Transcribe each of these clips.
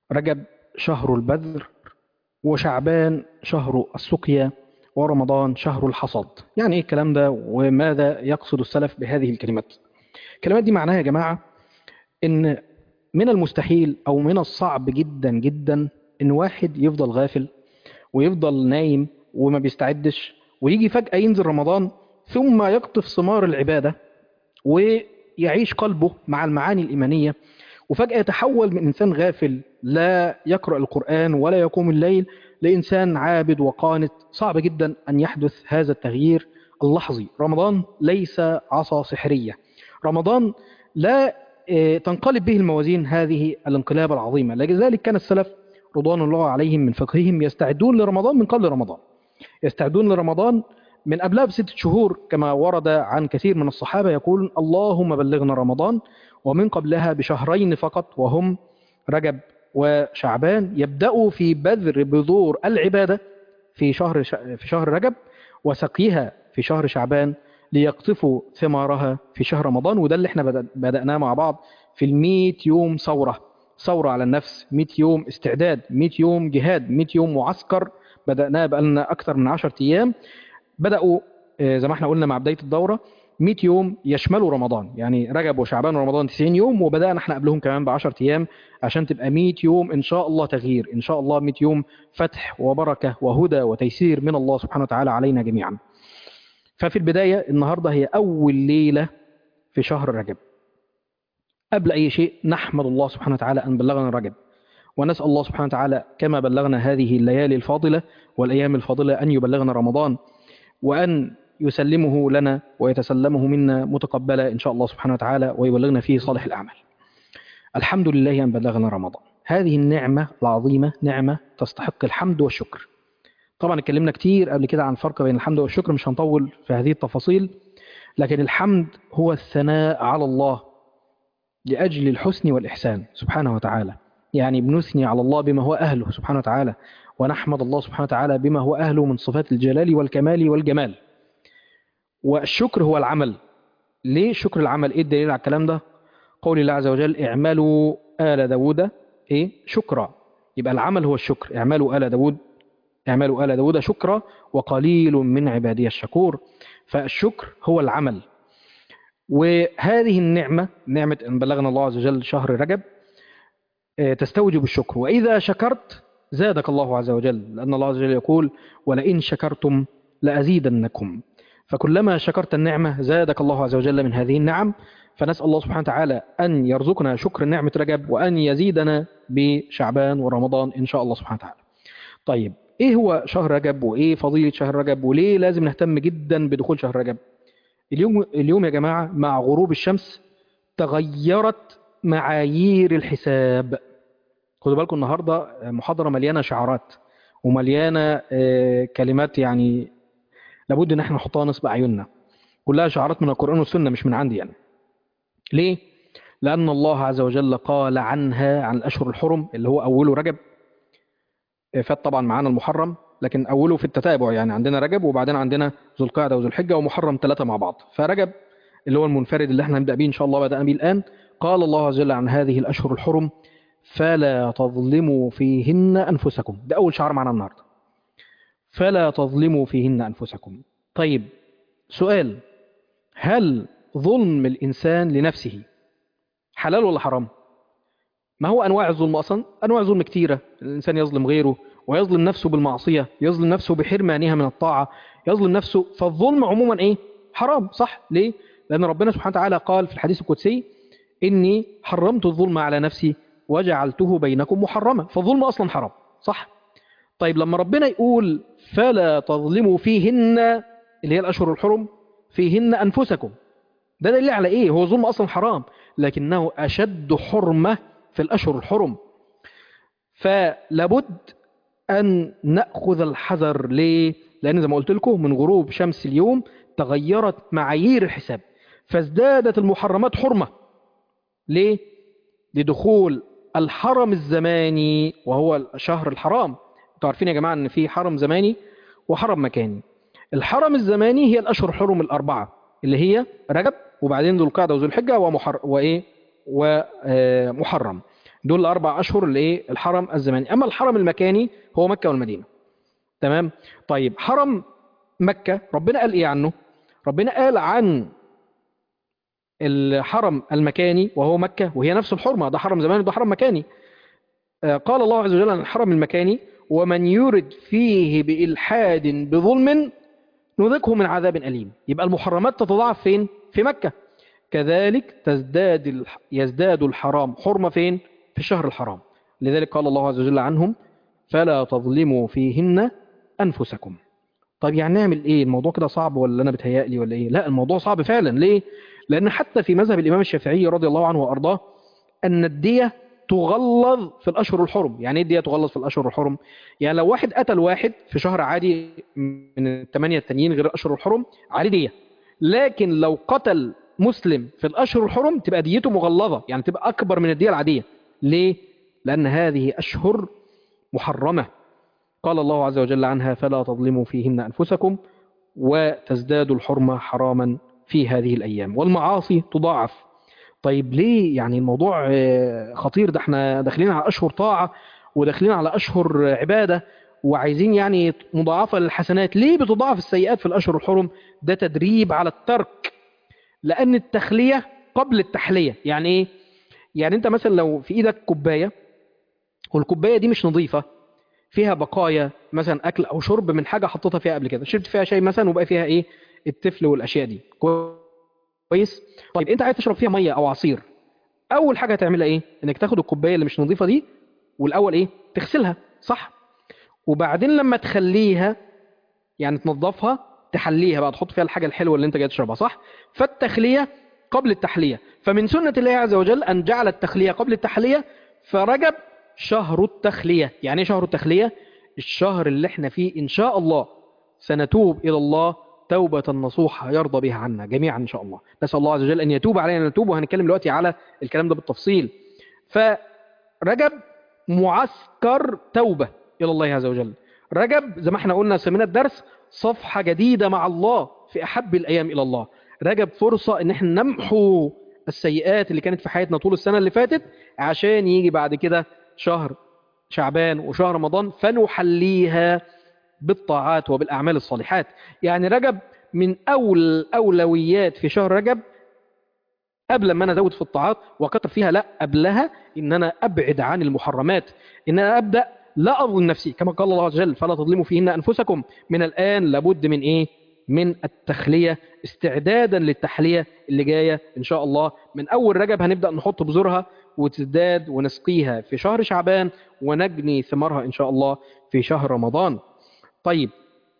رجب شهر البذر، وشعبان شهر السقيا، ورمضان شهر الحصاد. يعني ايه الكلام ده، وماذا يقصد السلف بهذه الكلمات؟ الكلمات دي معناها يا جماعة ان من المستحيل او من الصعب جدا جدا ان واحد يفضل غافل ويفضل نايم وما بيستعدش، ويجي فجأة ينزل رمضان ثم يقطف ثمار العبادة ويعيش قلبه مع المعاني الإيمانية، وفجأة يتحول من إنسان غافل لا يقرأ القرآن ولا يقوم الليل لإنسان عابد وقانت. صعب جدا أن يحدث هذا التغيير اللحظي. رمضان ليس عصا سحرية. رمضان لا تنقلب به الموازين هذه الانقلاب العظيمة. لذلك كان السلف رضوان الله عليهم من فقههم يستعدون لرمضان من قبل رمضان، يستعدون لرمضان من قبلها ب6 شهور، كما ورد عن كثير من الصحابة يقول اللهم بلغنا رمضان، ومن قبلها بشهرين فقط وهم رجب وشعبان. يبدأوا في بذر بذور العبادة في شهر رجب، وسقيها في شهر شعبان، ليقطفوا ثمارها في شهر رمضان. وده اللي احنا بدأناه مع بعض في 100 يوم ثورة على النفس، 100 يوم استعداد، 100 يوم جهاد، 100 يوم معسكر. بدأناه بقالنا أكثر من 10 أيام. بدأوا زي ما احنا قلنا مع بداية الدورة 100 يوم يشملوا رمضان، يعني رجب وشعبان ورمضان 90 يوم، وبدأنا احنا قبلهم كمان ب 10 أيام عشان تبقى 100 يوم إن شاء الله تغيير، إن شاء الله 100 يوم فتح وبركة وهدى وتيسير من الله سبحانه وتعالى علينا جميعا. ففي البداية النهاردة هي أول ليلة في شهر رجب. قبل أي شيء نحمد الله سبحانه وتعالى أن بلغنا رجب، ونسأل الله سبحانه وتعالى كما بلغنا هذه الليالي الفاضلة والأيام الفاضلة أن يبلغنا رمضان، وأن يسلمه لنا ويتسلمه منا متقبلا إن شاء الله سبحانه وتعالى، ويبلغنا فيه صالح الأعمال. الحمد لله أن بلغنا رمضان. هذه النعمة العظيمة نعمة تستحق الحمد والشكر. طبعا اتكلمنا كتير قبل كده عن الفرق بين الحمد والشكر، مش هنطول في هذه التفاصيل. لكن الحمد هو الثناء على الله لأجل الحسن والإحسان سبحانه وتعالى، يعني بنثني على الله بما هو أهله سبحانه وتعالى، ونحمد الله سبحانه وتعالى بما هو أهله من صفات الجلال والكمال والجمال. والشكر هو العمل. ليه شكر العمل؟ إيه الدليل على الكلام ده؟ قول الله عز وجل اعملوا آل داود إيه شكرا. يبقى العمل هو الشكر. اعملوا آل داود، اعملوا آل داود شكرا وقليل من عبادي الشكور. فالشكر هو العمل. وهذه النعمة، نعمة أن بلغنا الله عز وجل شهر رجب، تستوجب الشكر. وإذا شكرت زادك الله عز وجل، لأن الله عز وجل يقول ولئن شكرتم لأزيدنكم. فكلما شكرت النعمة زادك الله عز وجل من هذه النعم. فنسأل الله سبحانه وتعالى أن يرزقنا شكر نعمة رجب، وأن يزيدنا بشعبان ورمضان إن شاء الله سبحانه وتعالى. طيب إيه هو شهر رجب، وإيه فضيلة شهر رجب، وليه لازم نهتم جدا بدخول شهر رجب؟ اليوم يا جماعة مع غروب الشمس تغيرت معايير الحساب. خدوا بالكم النهاردة محاضرة مليانة شعارات ومليانة كلمات، يعني لابد ان احنا نحطها نصب اعيننا. كلها شعارات من القرآن والسنة مش من عندي يعني. ليه؟ لأن الله عز وجل قال عنها، عن الأشهر الحرم اللي هو أوله رجب. فات طبعا معانا المحرم، لكن أوله في التتابع، يعني عندنا رجب وبعدين عندنا ذو القعدة وذو الحجة ومحرم 3 مع بعض. فرجب اللي هو المنفرد اللي احنا هنبدأ بيه إن شاء الله، بدأنا بيه الآن. قال الله عز وجل عن هذه الأشهر الحرم فلا تظلموا فيهن أنفسكم. ده أول شعار معنا النهاردة، فلا تظلموا فيهن أنفسكم. طيب سؤال، هل ظلم الإنسان لنفسه حلال ولا حرام؟ ما هو أنواع الظلم أصلا؟ أنواع الظلم كتيرة. الإنسان يظلم غيره، ويظلم نفسه بالمعصية، يظلم نفسه بحرمانها من الطاعة، يظلم نفسه. فالظلم عموما إيه؟ حرام، صح؟ ليه؟ لأن ربنا سبحانه وتعالى قال في الحديث القدسي إني حرمت الظلم على نفسي وجعلته بينكم محرما. فالظلم أصلا حرام، صح؟ طيب لما ربنا يقول فلا تظلموا فيهن، اللي هي الأشهر الحرم، فيهن أنفسكم، ده دليل على إيه؟ هو الظلم أصلا حرام، لكنه أشد حرمة في الأشهر الحرم. فلابد أن نأخذ الحذر. ليه؟ لأن زي ما قلت لكم من غروب شمس اليوم تغيرت معايير الحساب، فازدادت المحرمات حرمة. ليه؟ لدخول الحرم الزماني وهو الشهر الحرام. انتوا عارفين يا جماعة ان في حرم زماني وحرم مكاني. الحرم الزماني هي الاشهر الحرم الاربعة اللي هي رجب، وبعدين ذو القعدة وذو الحجة ومحرم. دول الاربع اشهر اللي ايه الحرم الزماني. اما الحرم المكاني هو مكه والمدينه. تمام. طيب حرم مكه ربنا قال ايه عنه؟ ربنا قال عن الحرم المكاني وهو مكه وهي نفس الحرمه، ده حرم زماني وده حرم مكاني. قال الله عز وجل عن الحرم المكاني: ومن يرد فيه بإلحاد بظلم نذقه من عذاب أليم. يبقى المحرمات تتضاعف فين؟ في مكة. كذلك يزداد الحرام حرمة فين؟ في الشهر الحرام. لذلك قال الله عز وجل عنهم: فلا تظلموا فيهن أنفسكم. طيب يعني نعمل ايه؟ الموضوع كده صعب ولا انا بتهيألي ولا ايه؟ لا، الموضوع صعب فعلا. ليه؟ لأن حتى في مذهب الإمام الشافعي رضي الله عنه وأرضاه أن الدية تغلظ في الأشهر الحرم. يعني ايه الدية تغلظ في الأشهر الحرم؟ يعني لو واحد قتل واحد في شهر عادي من الثمانية التانيين غير الأشهر الحرم عليه دية، لكن لو قتل مسلم في الأشهر الحرم تبقى ديته مغلظة، يعني تبقى أكبر من الدية العادية. ليه؟ لأن هذه أشهر محرمة قال الله عز وجل عنها: فلا تظلموا فيهن أنفسكم وتزداد الحرمة حراما في هذه الأيام، والمعاصي تضاعف. طيب ليه؟ يعني الموضوع خطير، ده احنا داخلين على أشهر طاعة وداخلين على أشهر عبادة وعايزين يعني مضاعفة للحسنات. ليه بتضاعف السيئات في الأشهر الحرم؟ ده تدريب على الترك، لأن التخلية قبل التحلية. يعني ايه؟ يعني انت مثلا لو في ايدك كوباية والكوباية دي مش نظيفة، فيها بقايا مثلا اكل او شرب من حاجه حطيتها فيها قبل كده، شربت فيها شاي مثلا وبقى فيها ايه التفل والاشياء دي، كويس. طيب انت عايز تشرب فيها ميه او عصير، اول حاجه هتعملها ايه؟ انك تاخد الكوبايه اللي مش نظيفه دي والاول ايه تغسلها، صح؟ وبعدين لما تخليها يعني تنظفها تحليها بقى، تحط فيها الحاجه الحلوه اللي انت جاي تشربها، صح؟ فالتخليه قبل التحليه. فمن سنه الله عز وجل ان جعل التخليه قبل التحليه، فرجب شهر التخليه. يعني ايه شهر التخليه؟ الشهر اللي احنا فيه ان شاء الله سنتوب الى الله توبة نصوحة يرضى بها عنا جميعا ان شاء الله. نسأل الله عز وجل ان يتوب علينا نتوب، وهنتكلم دلوقتي على الكلام ده بالتفصيل. فرجب معسكر توبة الى الله عز وجل. رجب زي ما احنا قلنا سمينا الدرس صفحة جديدة مع الله في احب الايام الى الله. رجب فرصة ان احنا نمحو السيئات اللي كانت في حياتنا طول السنة اللي فاتت، عشان يجي بعد كده شهر شعبان وشهر رمضان فنحليها بالطاعات وبالأعمال الصالحات. يعني رجب من أولويات في شهر رجب، قبل ما أنا أزود في الطاعات وأكتر فيها، لا قبلها إن أنا أبعد عن المحرمات، إن أنا أبدأ لا أظلم نفسي كما قال الله عز وجل: فلا تظلموا فيهن أنفسكم. من الآن لابد من إيه؟ من التخلية، استعدادا للتحلية اللي جاية إن شاء الله. من أول رجب هنبدأ نحط بذورها وتزداد ونسقيها في شهر شعبان، ونجني ثمارها إن شاء الله في شهر رمضان. طيب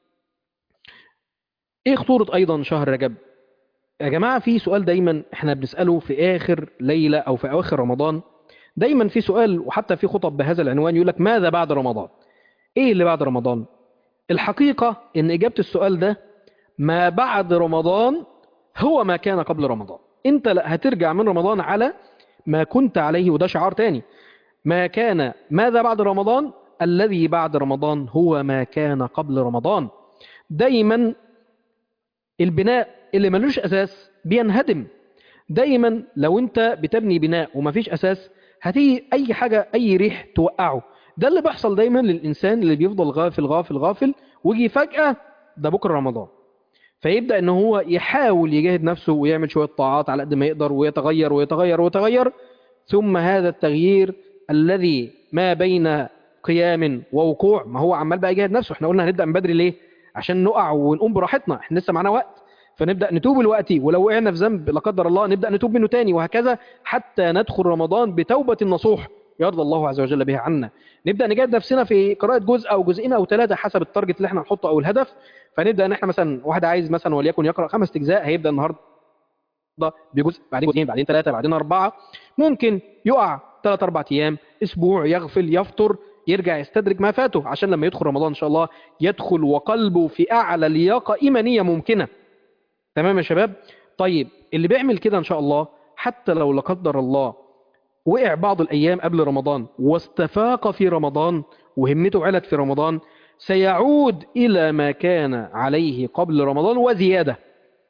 ايه خطورة ايضا شهر رجب؟ يا جماعة في سؤال دايما احنا بنسأله في اخر ليلة او في اواخر رمضان. دايما في سؤال وحتى في خطب بهذا العنوان يقول لك: ماذا بعد رمضان؟ ايه اللي بعد رمضان؟ الحقيقة ان اجابة السؤال ده: ما بعد رمضان هو ما كان قبل رمضان. انت لا هترجع من رمضان على ما كنت عليه، وده شعار تاني: ما كان ماذا بعد رمضان؟ الذي بعد رمضان هو ما كان قبل رمضان. دايما البناء اللي ملوش أساس بينهدم. دايما لو انت بتبني بناء ومفيش أساس هتيجي أي حاجة أي ريح توقعه. ده اللي بيحصل دايما للإنسان اللي بيفضل غافل غافل غافل، ويجي فجأة ده بكرة رمضان، فيبدأ ان هو يحاول يجاهد نفسه ويعمل شوية طاعات على قد ما يقدر ويتغير ويتغير ويتغير. ثم هذا التغيير الذي ما بين قيام ووقوع، ما هو عمال بقى يجاهد نفسه. احنا قلنا هنبدأ من بدري ليه؟ عشان نقع ونقوم براحتنا، احنا لسه معانا وقت، فنبدأ نتوب دلوقتي، ولو وقعنا في ذنب لا قدر الله نبدأ نتوب منه تاني، وهكذا حتى ندخل رمضان بتوبة نصوح يرضى الله عز وجل بها عنا. نبدأ نجاهد نفسنا في قراءة جزء أو جزئين أو ثلاثة حسب التارجت اللي احنا هنحطه أو الهدف. فنبدأ ان احنا مثلا واحد عايز مثلا وليكن يقرأ 5 أجزاء، هيبدأ النهارده بجزء، بعدين جزئين، بعدين ثلاثة، بعدين أربعة. ممكن يقع 3 4 أيام، أسبوع، يغفل، يفطر، يرجع يستدرك ما فاته، عشان لما يدخل رمضان إن شاء الله يدخل وقلبه في أعلى لياقة إيمانية ممكنة. تمام يا شباب؟ طيب اللي بيعمل كده إن شاء الله حتى لو لا قدر الله وقع بعض الأيام قبل رمضان واستفاق في رمضان وهمته علت في رمضان، سيعود إلى ما كان عليه قبل رمضان وزيادة.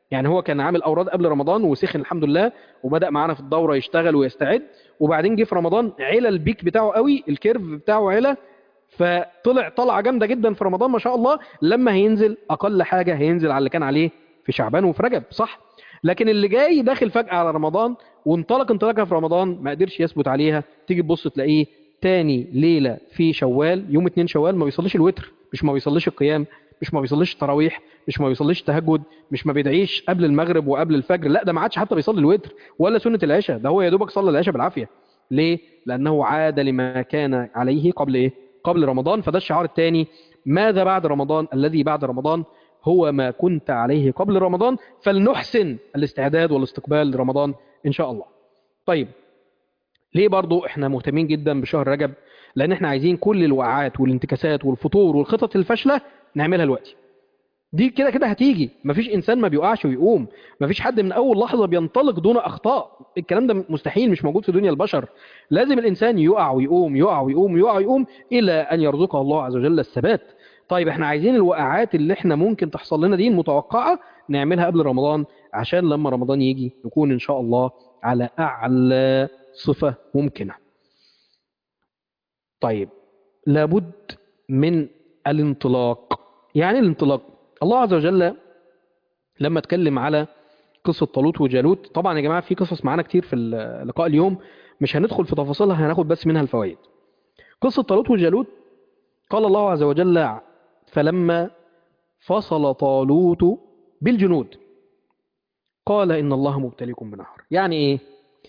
يعني هو كان عامل اوراد قبل رمضان وسخن الحمد لله، وبدأ معانا في الدورة يشتغل ويستعد، وبعدين جه في رمضان علا البيك بتاعه قوي، الكيرف بتاعه علا، فطلع طلعه جامده جدا في رمضان ما شاء الله. لما هينزل اقل حاجه هينزل على اللي كان عليه في شعبان وفي رجب، صح؟ لكن اللي جاي داخل فجأة على رمضان وانطلق انطلاقه في رمضان ما قدرش يثبت عليها، تيجي تبص تلاقيه تاني ليله في شوال، يوم 2 شوال ما بيصليش الوتر، مش ما بيصليش القيام، مش ما بيصليش التراويح، مش ما بيصليش التهجد، مش ما بيدعيش قبل المغرب وقبل الفجر، لا ده ما عادش حتى بيصلي الوتر ولا سنه العشاء، ده هو يا دوبك صلى العشاء بالعافيه. ليه؟ لانه عاد لما كان عليه قبل ايه؟ قبل رمضان. فده الشعار الثاني: ماذا بعد رمضان؟ الذي بعد رمضان هو ما كنت عليه قبل رمضان، فلنحسن الاستعداد والاستقبال لرمضان ان شاء الله. طيب، ليه برضو احنا مهتمين جدا بشهر رجب؟ لان احنا عايزين كل الوقعات والانتكاسات والفطور والخطط الفاشله نعملها دلوقتي. دي كده كده هتيجي، مفيش انسان ما بيقعش ويقوم، مفيش حد من اول لحظه بينطلق دون اخطاء، الكلام ده مستحيل، مش موجود في دنيا البشر. لازم الانسان يقع ويقوم، يقع ويقوم، يقع ويقوم، الى ان يرزقه الله عز وجل الثبات. طيب احنا عايزين الوقعات اللي احنا ممكن تحصل لنا دي المتوقعه نعملها قبل رمضان، عشان لما رمضان يجي نكون ان شاء الله على اعلى صفه ممكنه. طيب، لابد من الانطلاق. يعني الانطلاق، الله عز وجل لما اتكلم على قصة طالوت وجالوت، طبعا يا جماعة في قصص معانا كتير في اللقاء اليوم، مش هندخل في تفاصيلها، هناخد بس منها الفوائد. قصة طالوت وجالوت، قال الله عز وجل: فلما فصل طالوت بالجنود قال إن الله مبتليكم بنهر. يعني إيه؟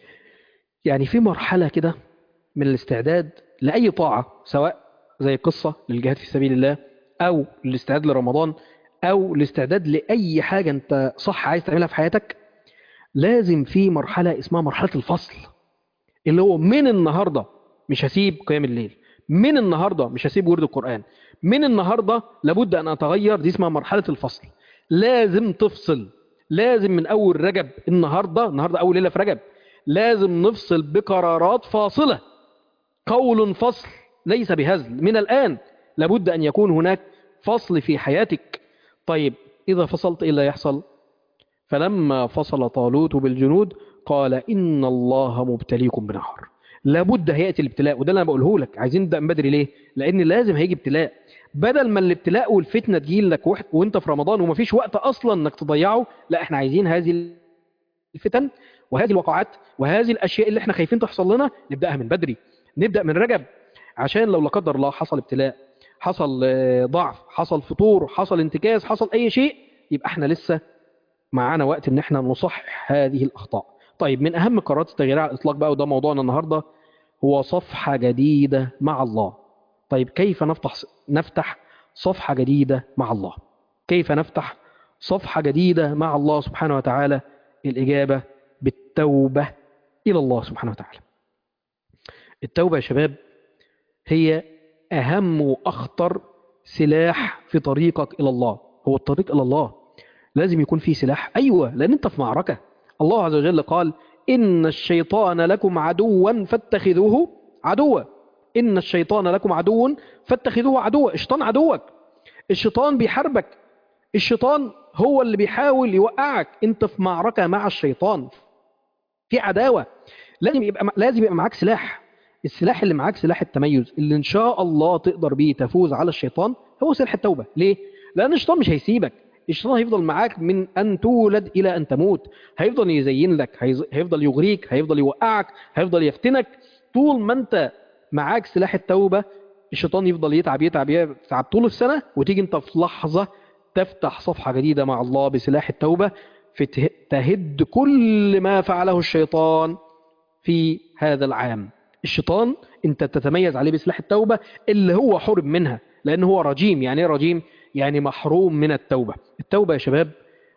يعني في مرحلة كده من الاستعداد لأي طاعة، سواء زي قصة للجهاد في سبيل الله، أو الاستعداد لرمضان، أو الاستعداد لأي حاجة أنت صح عايز تعملها في حياتك، لازم في مرحلة اسمها مرحلة الفصل، اللي هو من النهاردة مش هسيب قيام الليل، من النهاردة مش هسيب ورد القرآن، من النهاردة لابد أن أتغير. دي اسمها مرحلة الفصل. لازم تفصل، لازم من أول رجب، النهاردة أول ليلة في رجب، لازم نفصل بقرارات فاصلة، قول فصل ليس بهزل. من الآن لابد أن يكون هناك فصل في حياتك. طيب، إذا فصلت إيه اللي يحصل؟ فلما فصل طالوت بالجنود قال إن الله مبتليكم بنهر. لابد هيأتي الابتلاء، وده اللي أنا بقوله لك، عايزين نبدأ من بدري. ليه؟ لأن لازم هيجي ابتلاء. بدل ما الابتلاء والفتنة تجي لك وانت في رمضان ومفيش وقت أصلا انك تضيعه، لا احنا عايزين هذه الفتن وهذه الوقعات وهذه الأشياء اللي احنا خايفين تحصل لنا نبدأها من بدري، نبدأ من رجب، عشان لو لا قدر الله حصل ابتلاء، حصل ضعف، حصل فطور، حصل انتكاس، حصل أي شيء، يبقى احنا لسه معانا وقت ان احنا نصحح هذه الاخطاء. طيب، من اهم قرارات التغيير على الاطلاق بقى، وده موضوعنا النهارده، هو صفحه جديده مع الله. طيب، كيف نفتح صفحه جديده مع الله؟ كيف نفتح صفحه جديده مع الله سبحانه وتعالى؟ الاجابه بالتوبه الى الله سبحانه وتعالى. التوبه يا شباب هي اهم واخطر سلاح في طريقك الى الله. هو الطريق الى الله لازم يكون فيه سلاح، أيوة، لأن أنت في معركة. الله عز وجل قال: إن الشيطان لكم عدوا فاتخذوه عدوا. إن الشيطان لكم عدو فاتخذوه عدوا. الشيطان عدوك، الشيطان بيحاربك، الشيطان هو اللي بيحاول يوقعك. أنت في معركة مع الشيطان، في عداوة. لازم يبقى معاك سلاح. السلاح اللي معاك سلاح التميز اللي إن شاء الله تقدر بيه تفوز على الشيطان، هو سلاح التوبة. ليه؟ لأن الشيطان مش هيسيبك، الشيطان هيفضل معاك من أن تولد إلى أن تموت، هيفضل يزين لك، هيفضل يغريك، هيفضل يوقعك، هيفضل يفتنك. طول ما أنت معاك سلاح التوبة، الشيطان يفضل يتعب يتعب يتعب طول السنة، وتيجي أنت في لحظة تفتح صفحة جديدة مع الله بسلاح التوبة، تهد كل ما فعله الشيطان في هذا العام. الشيطان أنت تتميز عليه بسلاح التوبة اللي هو حرم منها، لأنه هو رجيم. يعني ايه رجيم؟ يعني محروم من التوبة. التوبة يا شباب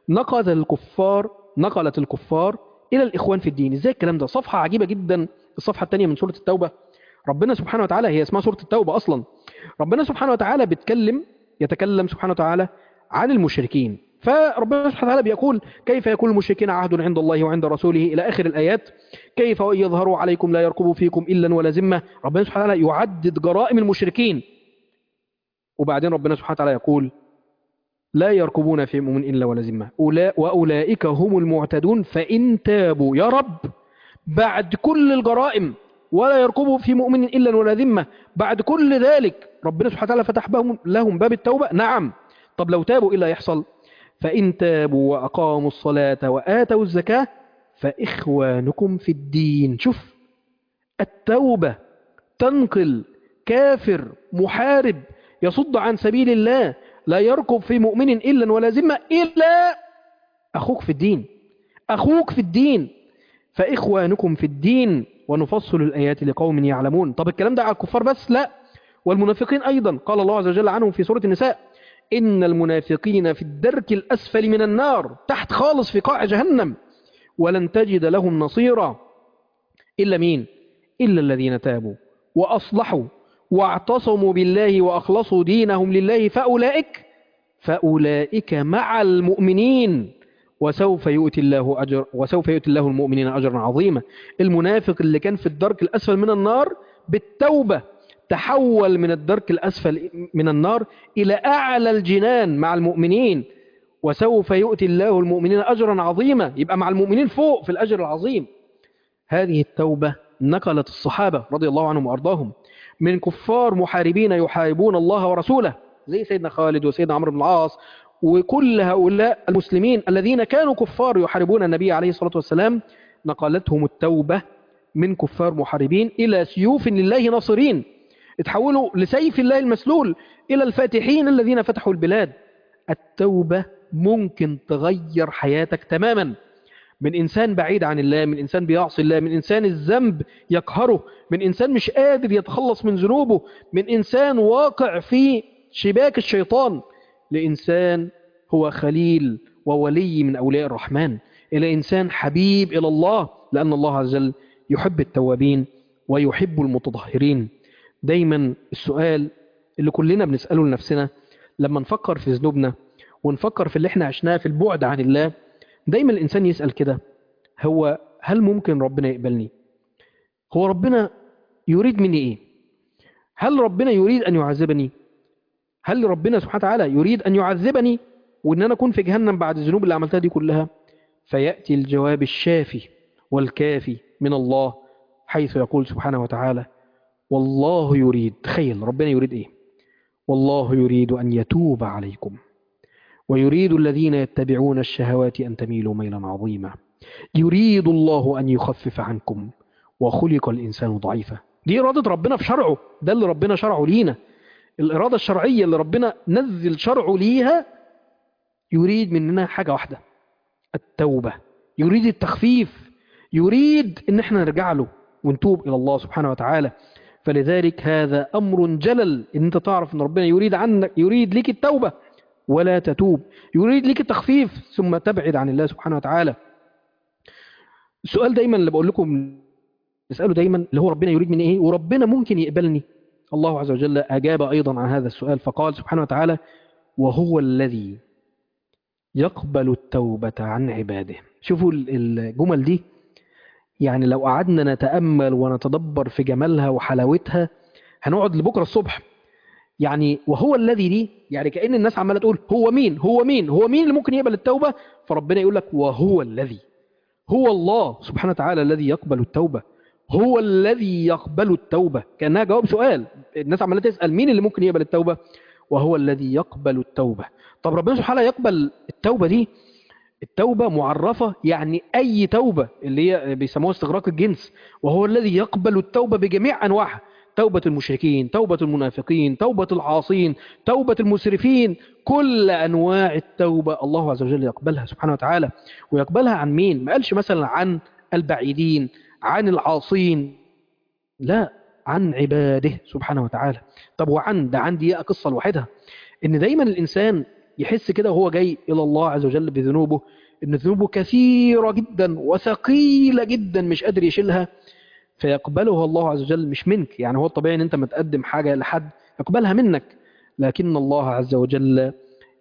نقلت الكفار إلى الإخوان في الدين. إزاي الكلام ده؟ صفحة عجيبة جدا، الصفحة الثانية من سورة التوبة. ربنا سبحانه وتعالى، هي اسمها سورة التوبة أصلا، ربنا سبحانه وتعالى يتكلم سبحانه وتعالى عن المشركين. فربنا سبحانه وتعالى بيقول: كيف يكون المشركين عهد عند الله وعند رسوله، إلى آخر الآيات. كيف وإن يظهروا عليكم لا يرقبوا فيكم إلا ولا ذمة. ربنا سبحانه وتعالى يعدد جرائم المشركين، وبعدين ربنا سبحانه وتعالى يقول: لا يركبون في مؤمن إلا ولا ذمة وأولئك هم المعتدون فإن تابوا يا رب بعد كل الجرائم ولا يركبوا في مؤمن إلا ولا ذمة، بعد كل ذلك ربنا سبحانه وتعالى فتح لهم باب التوبة. نعم. طب لو تابوا إيه اللي هيحصل؟ فإن تابوا وأقاموا الصلاة وآتوا الزكاة فإخوانكم في الدين. شوف، التوبة تنقل كافر محارب يصد عن سبيل الله لا يركب في مؤمن إلا ولا ذمة إلا أخوك في الدين. أخوك في الدين، فإخوانكم في الدين ونفصل الآيات لقوم يعلمون. طب الكلام ده على الكفار بس؟ لا، والمنافقين أيضا. قال الله عز وجل عنهم في سورة النساء: إن المنافقين في الدرك الأسفل من النار، تحت خالص في قاع جهنم، ولن تجد لهم نصيرا. إلا مين؟ إلا الذين تابوا وأصلحوا واعتصموا بالله وأخلصوا دينهم لله فأولئك مع المؤمنين وسوف يؤتي الله المؤمنين أجرا عظيما. المنافق اللي كان في الدرك الأسفل من النار بالتوبة تحول من الدرك الأسفل من النار إلى أعلى الجنان مع المؤمنين، وسوف يؤتي الله المؤمنين أجرا عظيما، يبقى مع المؤمنين فوق في الأجر العظيم. هذه التوبة نقلت الصحابة رضي الله عنهم وأرضاهم من كفار محاربين يحاربون الله ورسوله زي سيدنا خالد وسيدنا عمرو بن العاص وكل هؤلاء المسلمين الذين كانوا كفار يحاربون النبي عليه الصلاة والسلام، نقلتهم التوبة من كفار محاربين إلى سيوف لله ناصرين، اتحولوا لسيف الله المسلول إلى الفاتحين الذين فتحوا البلاد. التوبة ممكن تغير حياتك تماما، من إنسان بعيد عن الله، من إنسان بيعصي الله، من إنسان الذنب يقهره، من إنسان مش قادر يتخلص من ذنوبه، من إنسان واقع في شباك الشيطان، لإنسان هو خليل وولي من أولياء الرحمن، إلى إنسان حبيب إلى الله، لأن الله عز وجل يحب التوابين ويحب المتطهرين. دايما السؤال اللي كلنا بنسأله لنفسنا لما نفكر في ذنوبنا ونفكر في اللي احنا عشناه في البعد عن الله، دايما الإنسان يسأل كده: هل ممكن ربنا يقبلني؟ هو ربنا يريد مني إيه؟ هل ربنا يريد أن يعذبني؟ هل ربنا سبحانه وتعالى يريد أن يعذبني وأن أنا أكون في جهنم بعد الذنوب اللي عملتها دي كلها؟ فيأتي الجواب الشافي والكافي من الله، حيث يقول سبحانه وتعالى: والله يريد. تخيل ربنا يريد إيه؟ والله يريد أن يتوب عليكم ويريد الذين يتبعون الشهوات أن تميلوا ميلا عظيما، يريد الله أن يخفف عنكم وخلق الإنسان ضعيفا. دي إرادة ربنا في شرعه، ده اللي ربنا شرعه لينا، الإرادة الشرعية اللي ربنا نزل شرعه ليها. يريد مننا حاجة واحدة: التوبة، يريد التخفيف، يريد ان احنا نرجع له ونتوب الى الله سبحانه وتعالى. فلذلك هذا امر جلل ان انت تعرف ان ربنا يريد عنك، يريد لك التوبة ولا تتوب، يريد لك التخفيف ثم تبعد عن الله سبحانه وتعالى. السؤال دايما اللي بقول لكم نسأله دايما اللي هو ربنا يريد مني ايه وربنا ممكن يقبلني. الله عز وجل أجاب أيضا عن هذا السؤال فقال سبحانه وتعالى: وهو الذي يقبل التوبة عن عباده. شوفوا الجمل دي، يعني لو قعدنا نتأمل ونتدبر في جمالها وحلاوتها هنقعد لبكرة الصبح. يعني وهو الذي دي، يعني كأن الناس عمالة تقول هو مين هو مين هو مين اللي ممكن يقبل التوبة، فربنا يقول لك وهو الذي، هو الله سبحانه وتعالى الذي يقبل التوبة، هو الذي يقبل التوبة. كأنها جواب سؤال، الناس عمالة تسأل مين اللي ممكن يقبل التوبة، وهو الذي يقبل التوبة. طب ربنا سبحانه يقبل التوبة دي، التوبة معرفة يعني أي توبة اللي هي بيسموها استغراق الجنس، وهو الذي يقبل التوبة بجميع أنواعها: توبة المشركين، توبة المنافقين، توبة العاصين، توبة المسرفين، كل أنواع التوبة الله عز وجل يقبلها سبحانه وتعالى. ويقبلها عن مين؟ ما قالش مثلا عن البعيدين، عن العاصين، لا، عن عباده سبحانه وتعالى. طب وعن ده عندي قصة لوحدها، ان دايما الانسان يحس كده وهو جاي الى الله عز وجل بذنوبه ان ذنوبه كثيرة جدا وثقيلة جدا مش قادر يشيلها، فيقبلها الله عز وجل مش منك. يعني هو الطبيعي ان انت ما تقدم حاجة لحد يقبلها منك، لكن الله عز وجل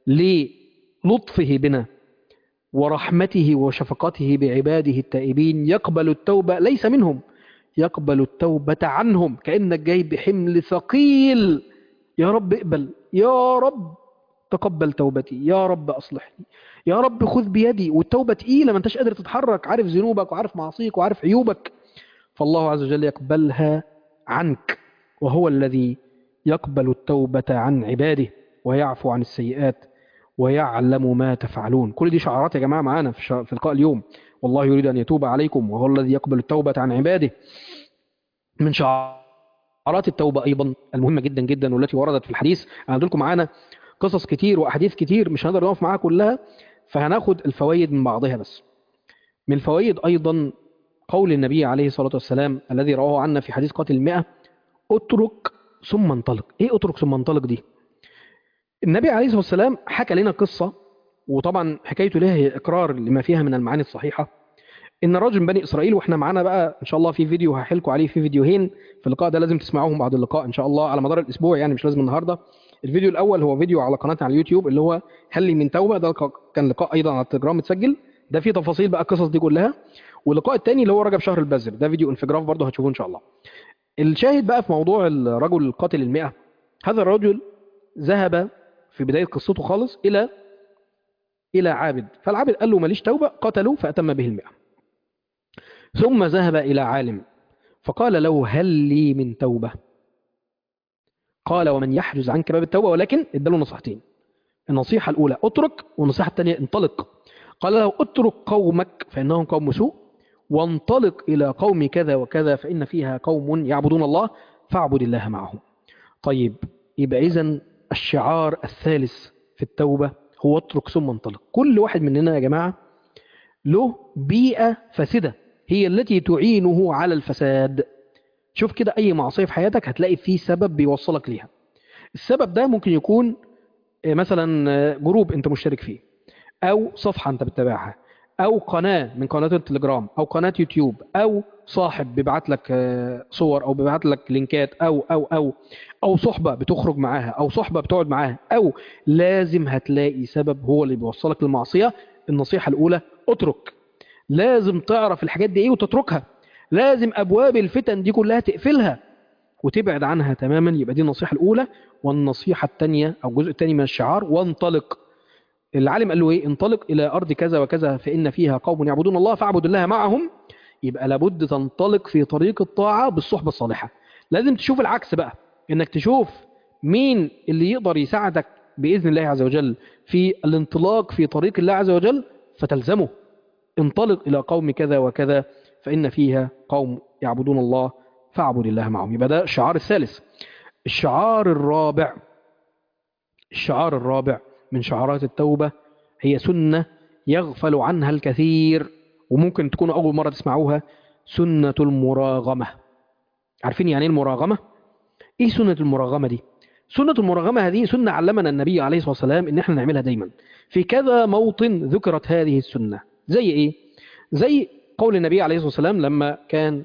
للطفه بنا ورحمته وشفقته بعباده التائبين يقبل التوبة ليس منهم، يقبل التوبة عنهم. كأنك جاي بحمل ثقيل، يا رب اقبل، يا رب تقبل توبتي، يا رب أصلحني، يا رب خذ بيدي. والتوبة تقيلة، ما انتش قادر تتحرك، عارف ذنوبك وعارف معاصيك وعارف عيوبك، فالله عز وجل يقبلها عنك، وهو الذي يقبل التوبة عن عباده ويعفو عن السيئات ويعلم ما تفعلون. كل دي شعارات يا جماعة معانا في لقاء اليوم. والله يريد أن يتوب عليكم وهو الذي يقبل التوبة عن عباده. من شعارات التوبة أيضا المهمة جدا جدا والتي وردت في الحديث، أنا لكم معانا قصص كتير وأحاديث كتير مش هنقدر نقف معاها كلها، فهناخد الفوائد من بعضها بس. من الفوائد أيضا قول النبي عليه الصلاة والسلام الذي رواه عنا في حديث قاتل المئة: اترك ثم انطلق. ايه اترك ثم انطلق دي؟ النبي عليه الصلاة والسلام حكى لنا قصة، وطبعا حكايته لها هي إقرار لما فيها من المعاني الصحيحة. إن رجل من بني إسرائيل، وإحنا معانا بقى إن شاء الله في فيديو هحلكوا عليه، في فيديوهين في اللقاء ده لازم تسمعوهم بعد اللقاء إن شاء الله على مدار الأسبوع، يعني مش لازم النهاردة. الفيديو الأول هو فيديو على قناتنا على اليوتيوب اللي هو هل لي من توبة، ده كان لقاء أيضا على التليجرام متسجل، ده فيه تفاصيل بقى القصص دي كلها. واللقاء الثاني اللي هو رجب شهر البذر، ده فيديو انفجراف برضه هتشوفوه إن شاء الله. الشاهد بقى في موضوع الرجل القاتل المئة، هذا الرجل ذهب في بداية قصته خالص إلى عابد، فالعابد قال له ماليش توبة، قتله فأتم به المئة. ثم ذهب إلى عالم فقال له هل لي من توبة؟ قال ومن يحجز عنك باب التوبة، ولكن اداله نصيحتين. النصيحة الأولى اترك، والنصيحة الثانية انطلق. قال له اترك قومك فإنهم قوم سوء، وانطلق إلى قوم كذا وكذا فإن فيها قوم يعبدون الله فاعبد الله معهم. طيب، يبقى إذن الشعار الثالث في التوبة هو اترك ثم انطلق. كل واحد مننا يا جماعة له بيئة فاسدة هي التي تعينه على الفساد. شوف كده أي معصية في حياتك هتلاقي فيه سبب بيوصلك ليها. السبب ده ممكن يكون مثلا جروب أنت مشترك فيه، أو صفحة أنت بتتابعها، أو قناة من قناة التليجرام، أو قناة يوتيوب، أو صاحب بيبعت لك صور، أو بيبعت لك لينكات، أو صحبة بتخرج معاها، أو صحبة بتقعد معاها، أو لازم هتلاقي سبب هو اللي بيوصلك للمعصية. النصيحة الأولى اترك. لازم تعرف الحاجات دي إيه وتتركها. لازم أبواب الفتن دي كلها تقفلها وتبعد عنها تماما. يبقى دي النصيحة الأولى. والنصيحة الثانية أو الجزء الثاني من الشعار وانطلق. العالم قال له ايه؟ انطلق الى ارض كذا وكذا فان فيها قوم يعبدون الله فاعبد الله معهم. يبقى لابد تنطلق في طريق الطاعه بالصحبه الصالحه. لازم تشوف العكس بقى، انك تشوف مين اللي يقدر يساعدك باذن الله عز وجل في الانطلاق في طريق الله عز وجل فتلزمه. انطلق الى قوم كذا وكذا فان فيها قوم يعبدون الله فاعبد الله معهم. يبقى ده الشعار الثالث. الشعار الرابع، الشعار الرابع من شعارات التوبة هي سنة يغفل عنها الكثير، وممكن تكونوا أول مرة تسمعوها: سنة المراغمة. عارفين يعني ايه المراغمة؟ ايه سنة المراغمة دي؟ سنة المراغمة هذه سنة علمنا النبي عليه الصلاة والسلام ان احنا نعملها دايما. في كذا موطن ذكرت هذه السنة. زي ايه؟ زي قول النبي عليه الصلاة والسلام لما كان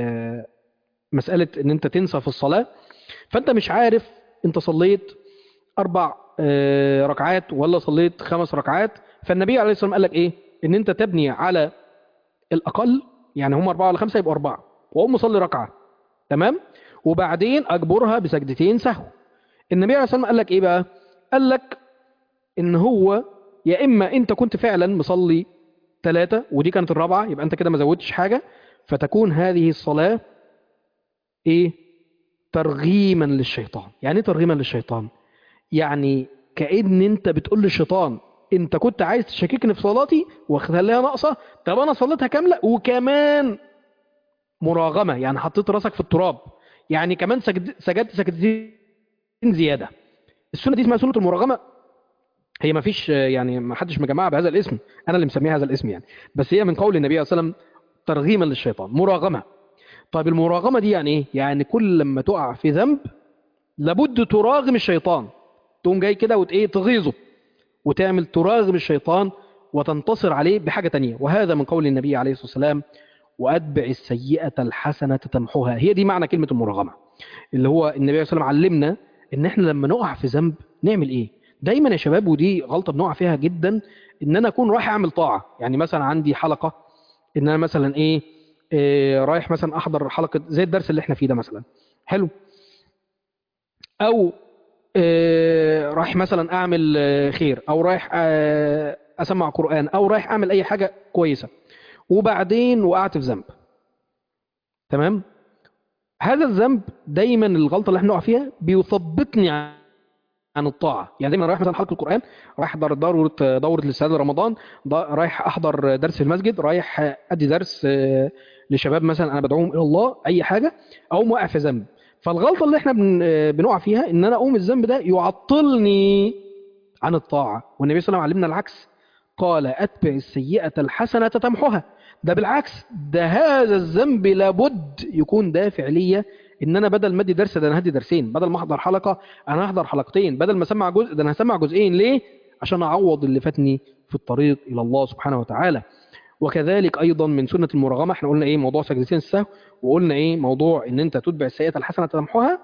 مسألة ان انت تنسى في الصلاة، فانت مش عارف انت صليت 4 ركعات ولا صليت 5 ركعات. فالنبي عليه الصلاة والسلام قال لك ايه؟ ان انت تبني على الاقل، يعني هم 4 ولا 5 يبقوا 4، واقوم مصلي ركعة، تمام، وبعدين اجبرها بسجدتين سهو. النبي عليه الصلاة والسلام قال لك ايه بقى؟ قال لك ان هو يا اما انت كنت فعلا مصلي 3 ودي كانت الرابعة، يبقى انت كده ما زودتش حاجة، فتكون هذه الصلاة ايه؟ ترغيما للشيطان. يعني ايه ترغيما للشيطان؟ يعني كأن انت بتقول للشيطان انت كنت عايز تشككني في صلاتي وخليها ناقصة، طب انا صليتها كاملة وكمان مراغمة، يعني حطيت راسك في التراب، يعني كمان سجدت سجدتين زيادة. السنة دي اسمها سنة المراغمة. هي ما فيش يعني ما حدش مجمعها بهذا الاسم، انا اللي مسميها هذا الاسم يعني، بس هي من قول النبي صلى الله عليه وسلم ترغيما للشيطان، مراغمة. طيب المراغمة دي يعني ايه؟ يعني كل لما تقع في ذنب لابد تراغم الشيطان، تقوم جاي كده ايه تغيظه وتعمل تراغم الشيطان وتنتصر عليه بحاجة تانية. وهذا من قول النبي عليه الصلاة والسلام وأتبع السيئة الحسنة تمحوها. هي دي معنى كلمة المراغمة، اللي هو النبي عليه الصلاة والسلام علمنا ان احنا لما نقع في ذنب نعمل ايه. دايما يا شباب، ودي غلطة بنقع فيها جدا، ان انا اكون رايح اعمل طاعة، يعني مثلا عندي حلقة، ان انا مثلا رايح مثلا احضر حلقة زي الدرس اللي احنا فيه ده مثلا، حلو، او رايح مثلا اعمل خير، او رايح اسمع قرآن، او رايح اعمل اي حاجة كويسة، وبعدين وقعت في ذنب. تمام. هذا الذنب دايما، الغلطة اللي احنا نقع فيها بيثبطني عن الطاعة. يعني دايما رايح مثلا حلقة القرآن، رايح احضر دورة الاستعداد لرمضان، رايح احضر درس في المسجد، رايح ادي درس لشباب مثلا انا بدعوهم الى الله، اي حاجة، او واقع في ذنب. فالغلطة اللي احنا بنقع فيها ان انا اقوم الذنب ده يعطلني عن الطاعة. والنبي صلى الله عليه وسلم علمنا العكس، قال اتبع السيئة الحسنة تمحها. ده بالعكس، ده هذا الذنب لابد يكون دافع ليا ان انا بدل ما ادي درس ده انا هدي درسين، بدل ما احضر حلقة انا هحضر حلقتين، بدل ما اسمع جزء ده انا هسمع جزئين. ليه؟ عشان اعوض اللي فاتني في الطريق الى الله سبحانه وتعالى. وكذلك ايضا من سنة المراغمة، احنا قلنا ايه موضوع سجدتين السهو، وقلنا ايه موضوع ان انت تتبع السيئة الحسنة تمحها،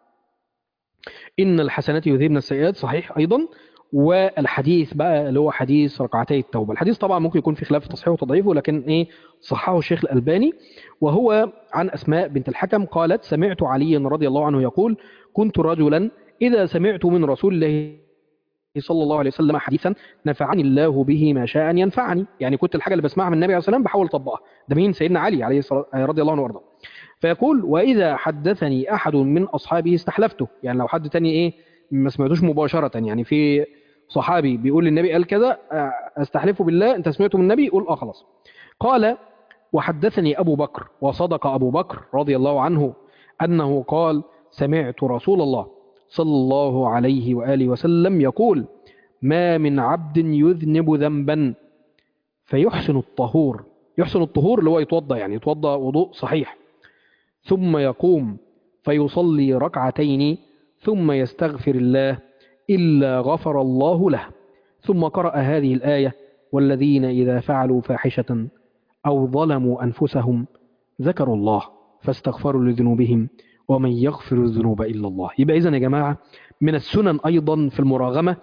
إن الحسنات يذهبن السيئات، صحيح أيضا. والحديث بقى اللي هو حديث ركعتي التوبة، الحديث طبعا ممكن يكون في خلاف في تصحيحه وتضعيفه، لكن إيه صححه الشيخ الألباني. وهو عن أسماء بنت الحكم قالت سمعت علي رضي الله عنه يقول كنت رجلا إذا سمعت من رسول الله صلى الله عليه وسلم حديثا نفعني الله به ما شاء أن ينفعني. يعني كنت الحاجة اللي بسمعها من النبي عليه الصلاة والسلام بحاول أطبقها. ده مين؟ سيدنا علي عليه الصلاة رضي الله عنه وارضاه. فيقول وإذا حدثني أحد من أصحابه استحلفته. يعني لو حد تاني إيه ما سمعتوش مباشرة، يعني في صحابي بيقول للنبي قال كذا، استحلفه بالله أنت سمعته من النبي، يقول خلاص. قال وحدثني أبو بكر، وصدق أبو بكر رضي الله عنه أنه قال سمعت رسول الله صلى الله عليه وآله وسلم يقول ما من عبد يذنب ذنبا فيحسن الطهور. يحسن الطهور اللي هو يتوضأ، يعني يتوضأ وضوء صحيح، ثم يقوم فيصلي ركعتين ثم يستغفر الله إلا غفر الله له. ثم قرأ هذه الآية والذين إذا فعلوا فاحشة أو ظلموا أنفسهم ذكروا الله فاستغفروا لذنوبهم ومن يغفر الذنوب إلا الله. يبقى إذن يا جماعة من السنن أيضا في المراغمة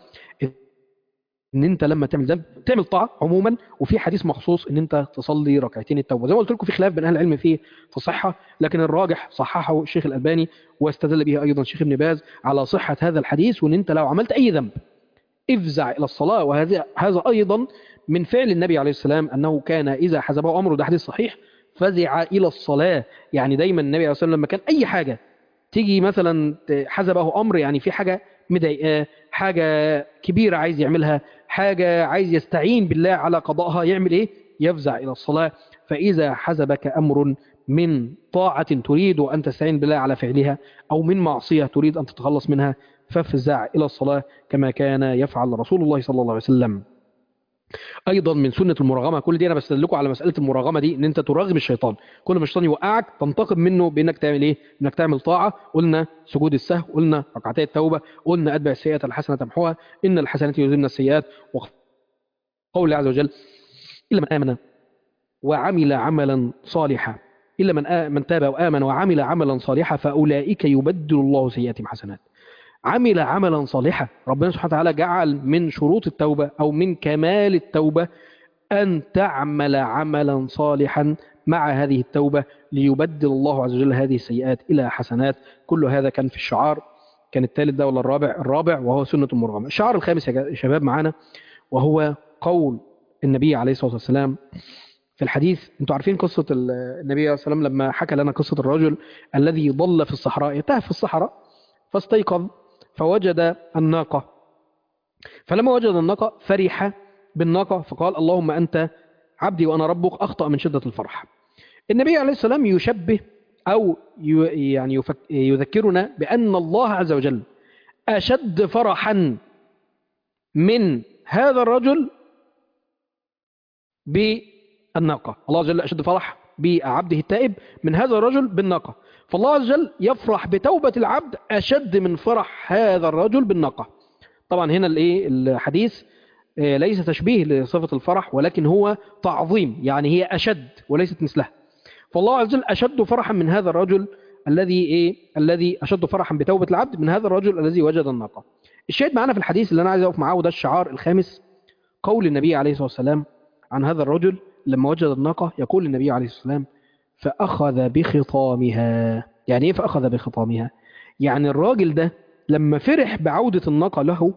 ان انت لما تعمل ذنب تعمل طاعه عموما، وفي حديث مخصوص ان انت تصلي ركعتين التوبه. زي ما قلت لكم في خلاف بين اهل العلم فيه في الصحه، لكن الراجح صححه الشيخ الالباني واستدل به ايضا الشيخ ابن باز على صحه هذا الحديث. وان انت لو عملت اي ذنب افزع الى الصلاه. وهذا ايضا من فعل النبي عليه السلام انه كان اذا حزبه امره، ده حديث صحيح، فزع الى الصلاه. يعني دايما النبي عليه السلام لما كان اي حاجه تيجي مثلا حزبه امر، يعني في حاجه مضايقاه، حاجه كبيره عايز يعملها، حاجه عايز يستعين بالله على قضائها، يعمل ايه؟ يفزع الى الصلاه. فاذا حزبك امر من طاعه تريد ان تستعين بالله على فعلها، او من معصيه تريد ان تتخلص منها، فافزع الى الصلاه كما كان يفعل رسول الله صلى الله عليه وسلم. ايضا من سنه المراغمه، كل دي انا بستدلكم على مساله المراغمه دي، ان انت تراغم الشيطان. كل ما الشيطان يوقعك تنتقم منه بانك تعمل ايه؟ انك تعمل طاعه. قلنا سجود السهو، قلنا ركعتي التوبه، قلنا اتبع السيئه الحسنه تمحوها، ان الحسنات يذهبن السيئات، وقول الله عز وجل الا من امن وعمل عملا صالحا، الا من تاب وامن وعمل عملا صالحا فاولئك يبدل الله سيئاتهم حسنات. عمل عملا صالحا، ربنا سبحانه وتعالى جعل من شروط التوبه او من كمال التوبه أن تعمل عملا صالحا مع هذه التوبة ليبدل الله عز وجل هذه السيئات إلى حسنات. كل هذا كان في الشعار. كان الثالث ده ولا الرابع؟ الرابع، وهو سنة المرغمة. الشعار الخامس يا شباب معانا، وهو قول النبي عليه الصلاة والسلام في الحديث. انتوا عارفين قصة النبي عليه الصلاة والسلام لما حكى لنا قصة الرجل الذي ضل في الصحراء، يتاه في الصحراء فاستيقظ فوجد الناقة، فلما وجد الناقة فرح بالناقة فقال اللهم أنت عبدي وأنا ربك، أخطأ من شدة الفرح. النبي عليه السلام يشبه أو يعني يذكرنا بأن الله عز وجل أشد فرحا من هذا الرجل بالناقة. الله عز وجل أشد فرح بعبده التائب من هذا الرجل بالناقة. فالله عز وجل يفرح بتوبة العبد أشد من فرح هذا الرجل بالناقة. طبعا هنا الحديث ليس تشبيه لصفة الفرح، ولكن هو تعظيم، يعني هي أشد وليست مثلها. فالله عز وجل أشد فرحا من هذا الرجل الذي أشد فرحا بتوبة العبد من هذا الرجل الذي وجد الناقة. الشاهد معنا في الحديث اللي أنا عايز أقف معاه، وده الشعار الخامس، قول النبي عليه الصلاة والسلام عن هذا الرجل لما وجد الناقة. يقول النبي عليه الصلاة والسلام فأخذ بخطامها. يعني إيه فأخذ بخطامها؟ يعني الراجل ده لما فرح بعودة الناقة له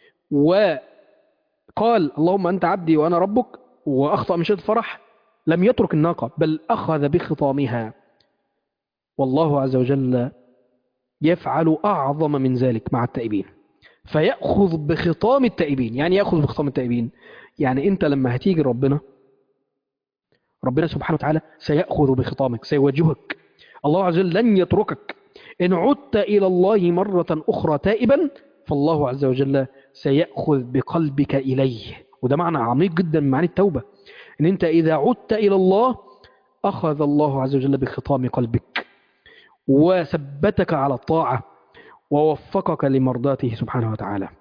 وقال اللهم أنت عبدي وأنا ربك وأخطأ من شدة الفرح، لم يترك الناقة بل أخذ بخطامها. والله عز وجل يفعل أعظم من ذلك مع التائبين، فيأخذ بخطام التائبين. يعني يأخذ بخطام التائبين، يعني أنت لما هتيجي ربنا سبحانه وتعالى سيأخذ بخطامك، سيوجهك. الله عز وجل لن يتركك. إن عدت إلى الله مرة أخرى تائبا فالله عز وجل سيأخذ بقلبك إليه. وده معنى عميق جدا من معاني التوبة، إن أنت إذا عدت إلى الله أخذ الله عز وجل بخطام قلبك وثبتك على الطاعة ووفقك لمرضاته سبحانه وتعالى.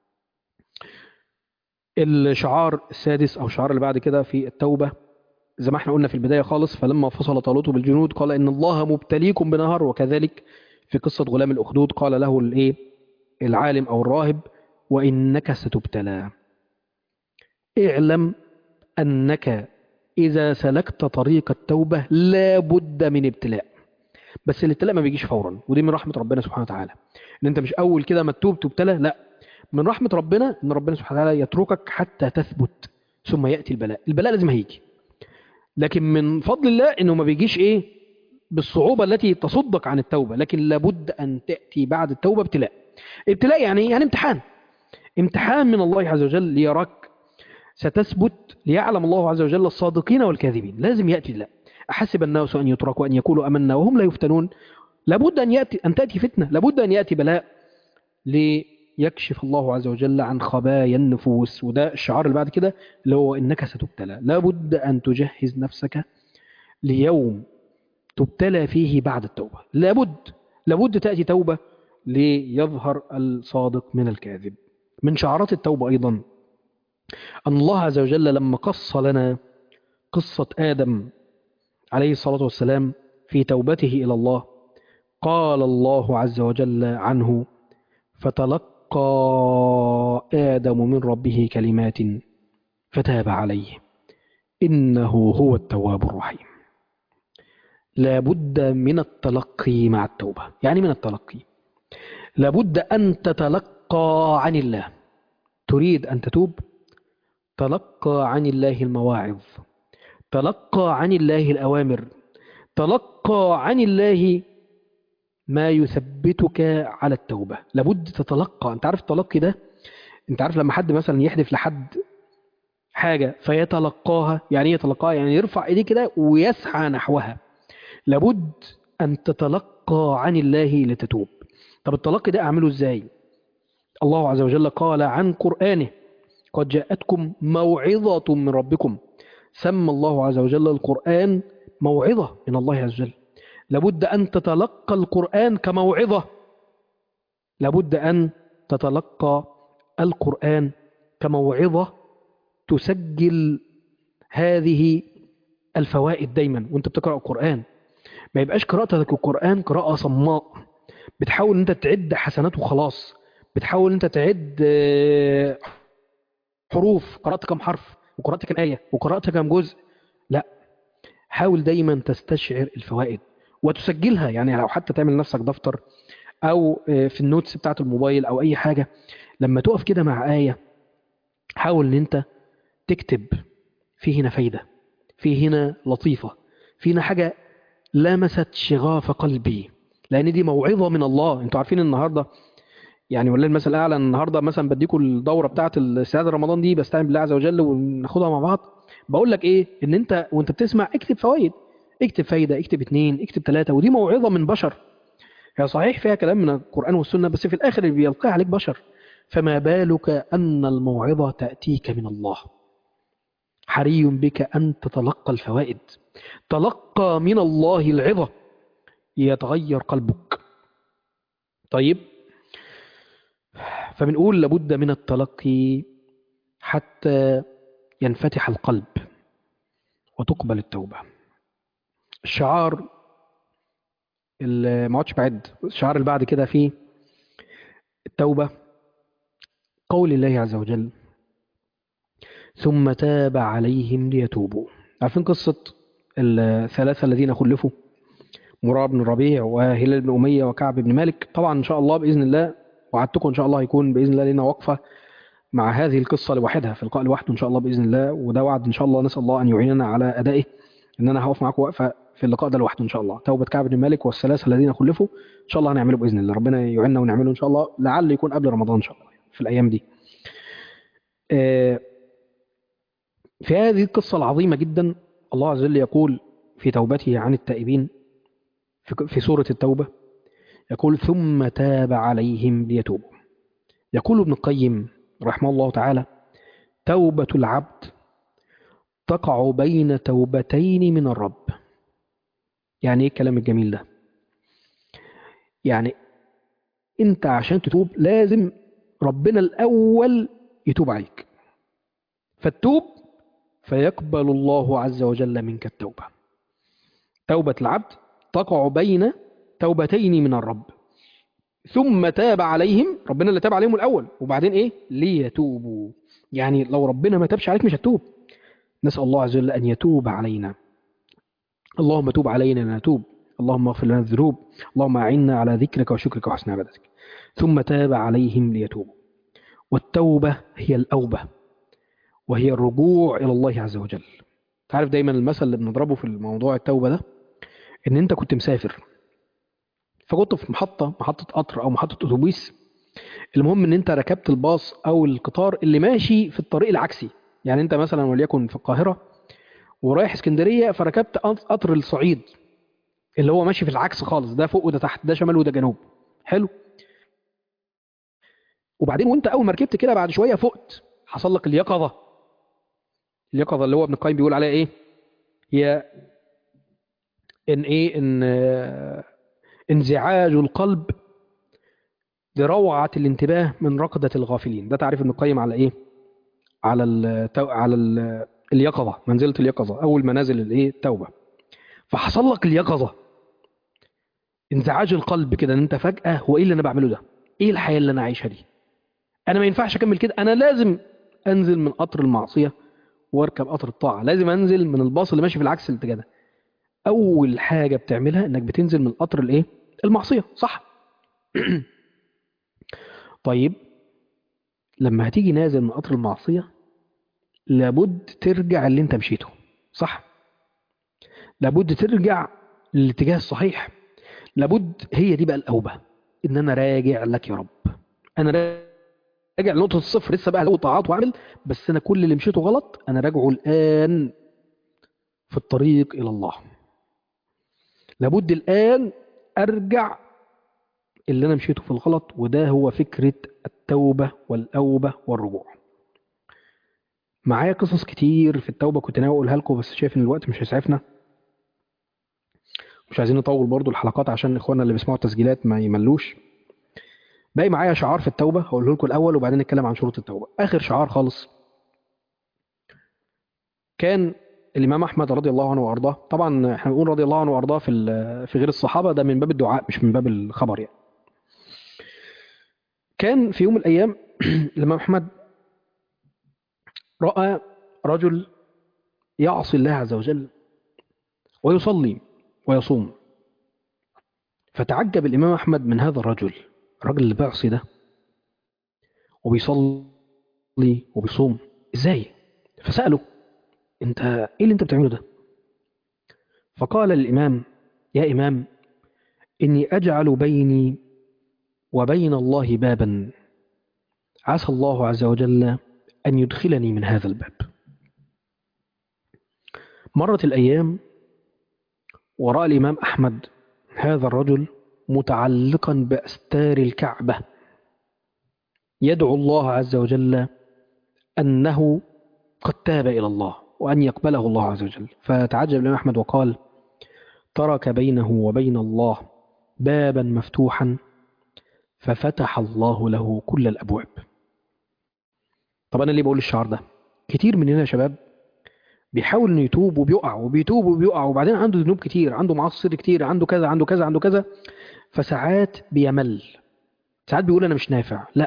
الشعار السادس أو الشعار اللي بعد كده في التوبة، زي ما احنا قلنا في البداية خالص، فلما فصل طالوت بالجنود قال إن الله مبتليكم بنهر. وكذلك في قصة غلام الأخدود قال له العالم أو الراهب وإنك ستبتلى. اعلم أنك إذا سلكت طريق التوبة لا بد من ابتلاء، بس الابتلاء ما بيجيش فورا، ودي من رحمة ربنا سبحانه وتعالى. ان انت مش اول كده ما تتوب تبتلى، لا، من رحمة ربنا ان ربنا سبحانه وتعالى يتركك حتى تثبت ثم يأتي البلاء. البلاء لازم هيجي، لكن من فضل الله انه ما بيجيش بالصعوبة التي تصدك عن التوبة، لكن لابد ان تأتي بعد التوبة ابتلاء. ابتلاء يعني امتحان من الله عز وجل ليراك ستثبت، ليعلم الله عز وجل الصادقين والكاذبين. لازم يأتي. لا أحسب الناس أن يتركوا أن يقولوا أمنا وهم لا يفتنون. لابد أن تأتي فتنة، لابد أن يأتي بلاء ليكشف الله عز وجل عن خبايا النفوس. وده الشعار اللي بعد كده اللي هو إنك ستبتلى. لابد أن تجهز نفسك ليوم تبتلى فيه بعد التوبة. لابد تأتي توبة ليظهر الصادق من الكاذب. من شعارات التوبة أيضا أن الله عز وجل لما قص لنا قصة آدم عليه الصلاة والسلام في توبته إلى الله، قال الله عز وجل عنه فتلقى آدم من ربه كلمات فتاب عليه إنه هو التواب الرحيم. لابد من التلقي مع التوبة. يعني من التلقي لابد أن تتلقى عن الله. تريد أن تتوب، تلقى عن الله المواعظ، تلقى عن الله الأوامر، تلقى عن الله ما يثبتك على التوبة. لابد تتلقى. انت عارف التلقي ده؟ انت عارف لما حد مثلا يحدف لحد حاجة فيتلقاها، يعني ايه يتلقاها؟ يعني يرفع ايديه كده ويسعى نحوها. لابد ان تتلقى عن الله لتتوب. طب التلقي ده اعمله ازاي؟ الله عز وجل قال عن قرآنه قد جاءتكم موعظة من ربكم. سمى الله عز وجل القرآن موعظة من الله عز وجل. لابد أن تتلقى القرآن كموعظة، لابد أن تتلقى القرآن كموعظة تسجل هذه الفوائد دايما وانت بتقرأ القرآن. ما يبقاش قراءتك القرآن قراءة صماء بتحاول انت تعد حسنات وخلاص، بتحاول انت تعد حروف، قرأت كم حرف وقرأت كم آية وقرأت كم جزء. لا، حاول دايما تستشعر الفوائد وتسجلها. يعني لو حتى تعمل نفسك دفتر أو في النوتس بتاعت الموبايل أو أي حاجة، لما تقف كده مع آية حاول أن أنت تكتب في هنا فايدة، في هنا لطيفة، في هنا حاجة لمست شغاف قلبي، لأن دي موعظة من الله. أنتوا عارفين النهاردة يعني ولا المثل الأعلى، النهاردة مثلا بديكوا الدورة بتاعت السعادة رمضان دي، بستعين بالله عز وجل وناخدها مع بعض. بقول لك إيه؟ إن أنت وأنت بتسمع اكتب فوائد، اكتب فايدة، اكتب 2، اكتب 3. ودي موعظة من بشر. هي صحيح فيها كلام من القرآن والسنة، بس في الآخر اللي بيلقيها عليك بشر. فما بالك أن الموعظة تأتيك من الله. حري بك أن تتلقى الفوائد. تلقى من الله العظة يتغير قلبك. طيب، فبنقول لابد من التلقي حتى ينفتح القلب وتقبل التوبة. الشعار اللي ما عادش بعد، الشعار اللي بعد كده فيه التوبة قول الله عز وجل ثم تاب عليهم ليتوبوا. عارفين قصة الثلاثة الذين خلفوا؟ مرار بن الربيع وهلال بن أمية وكعب بن مالك. طبعا إن شاء الله بإذن الله وعدتكم إن شاء الله هيكون بإذن الله لنا وقفة مع هذه القصة لوحدها في لقاء لوحده إن شاء الله بإذن الله، وده وعد إن شاء الله نسأل الله أن يعيننا على أدائه، إن أنا هقف معاكم وقفة في اللقاء ده لوحده إن شاء الله. توبة كعب بن مالك والثلاثة الذين خلفوا إن شاء الله هنعمله بإذن الله، ربنا يعيننا ونعمله إن شاء الله، لعل يكون قبل رمضان إن شاء الله في الأيام دي. آه، في هذه القصة العظيمة جدا الله عز وجل يقول في توبته عن التائبين في سورة التوبة، يقول ثم تاب عليهم ليتوبوا. يقول ابن القيم رحمه الله تعالى توبة العبد تقع بين توبتين من الرب. يعني ايه الكلام الجميل ده؟ يعني انت عشان تتوب لازم ربنا الأول يتوب عليك، فتوب فيقبل الله عز وجل منك التوبة. توبة العبد تقع بين توبتين من الرب، ثم تاب عليهم، ربنا اللي تاب عليهم الأول، وبعدين إيه؟ ليتوبوا. يعني لو ربنا ما تابش عليك مش هتوب. نسأل الله عز وجل أن يتوب علينا. اللهم توب علينا نتوب، اللهم اغفر لنا الذنوب، اللهم أعنا على ذكرك وشكرك وحسن عبادتك. ثم تاب عليهم ليتوبوا. والتوبة هي الأوبة، وهي الرجوع إلى الله عز وجل. تعرف دايما المثل اللي بنضربه في الموضوع التوبة ده، إن أنت كنت مسافر، فكنت في محطة قطر أو محطة أتوبيس، المهم إن أنت ركبت الباص أو القطار اللي ماشي في الطريق العكسي. يعني أنت مثلا وليكن في القاهرة ورايح اسكندرية، فركبت قطر الصعيد اللي هو ماشي في العكس خالص، ده فوق وده تحت، ده شمال وده جنوب. حلو. وبعدين وانت اول ما ركبت كده بعد شويه فقت، حصل لك اليقظه. اليقظه اللي هو ابن القيم بيقول عليها ايه؟ هي انزعاج القلب لروعه الانتباه من ركضه الغافلين. ده تعريف ابن القيم على ايه؟ اليقظه، منزله اليقظه، اول منازل الايه؟ التوبه. فحصل لك اليقظه، انزعاج القلب كده، ان انت فجاه هو ايه اللي انا بعمله ده؟ ايه الحياه اللي انا عايشها دي؟ انا ما ينفعش اكمل كده، انا لازم انزل من قطر المعصيه واركب قطر الطاعه، لازم انزل من الباص اللي ماشي في العكس الاتجاه ده. اول حاجه بتعملها انك بتنزل من قطر الايه؟ المعصيه، صح؟ طيب لما هتيجي نازل من قطر المعصيه لابد ترجع اللي انت مشيته، صح؟ لابد ترجع للاتجاه الصحيح، لابد. هي دي بقى الاوبه، ان انا راجع لك يا رب، انا راجع لنقطه الصفر، لسه بقى لو طاعات واعمل، بس انا كل اللي مشيته غلط انا راجعه الان في الطريق الى الله. لابد الان ارجع اللي انا مشيته في الغلط، وده هو فكره التوبه والاوبه والرجوع. معايا قصص كتير في التوبه كنت ناوي اقولها لكم، بس شايف ان الوقت مش هيسعفنا، مش عايزين نطول برضو الحلقات عشان اخواننا اللي بيسمعوا التسجيلات ما يملوش. باقي معايا شعار في التوبه هقوله لكم الاول، وبعدين نتكلم عن شروط التوبه. اخر شعار خالص كان الامام احمد رضي الله عنه وارضاه. طبعا احنا بنقول رضي الله عنه وارضاه في غير الصحابه، ده من باب الدعاء مش من باب الخبر يعني. كان في يوم من الايام الامام احمد راى رجل يعصي الله عز وجل ويصلي ويصوم، فتعجب الامام احمد من هذا الرجل، الراجل اللي بيعصي ده وبيصلي وبيصوم ازاي؟ فساله انت ايه اللي انت بتعمله ده؟ فقال الامام يا امام اني اجعل بيني وبين الله بابا، عسى الله عز وجل ان يدخلني من هذا الباب. مرت الايام ورأى الامام احمد هذا الرجل متعلقا باستار الكعبه يدعو الله عز وجل انه قد تاب الى الله وان يقبله الله عز وجل. فتعجب الامام احمد وقال ترك بينه وبين الله بابا مفتوحا ففتح الله له كل الابواب. طب انا ليه بقول الشعار ده؟ كتير مننا يا شباب بيحاول انه يتوب وبيقع وبيتوب وبيقع، وبعدين عنده ذنوب كتير، عنده معاصي سر كتير، عنده كذا عنده كذا عنده كذا، فساعات بيمل، ساعات بيقول انا مش نافع. لا،